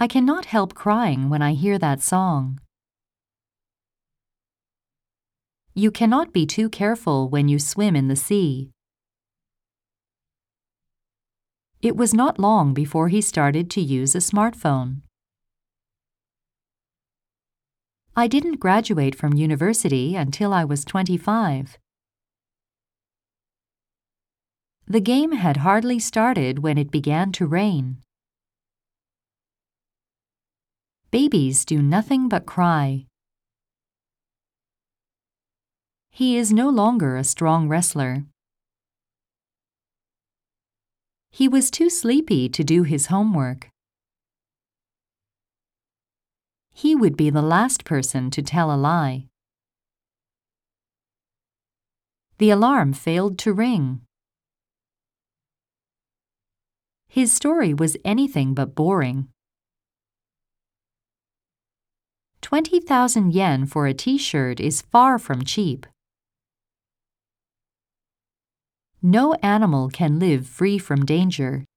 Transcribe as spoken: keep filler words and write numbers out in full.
I cannot help crying when I hear that song. You cannot be too careful when you swim in the sea. It was not long before he started to use a smartphone. I didn't graduate from university until I was twenty-five. The game had hardly started when it began to rain. Babies do nothing but cry. He is no longer a strong wrestler. He was too sleepy to do his homework. He would be the last person to tell a lie. The alarm failed to ring. His story was anything but boring. twenty thousand yen for a t-shirt is far from cheap. No animal can live free from danger.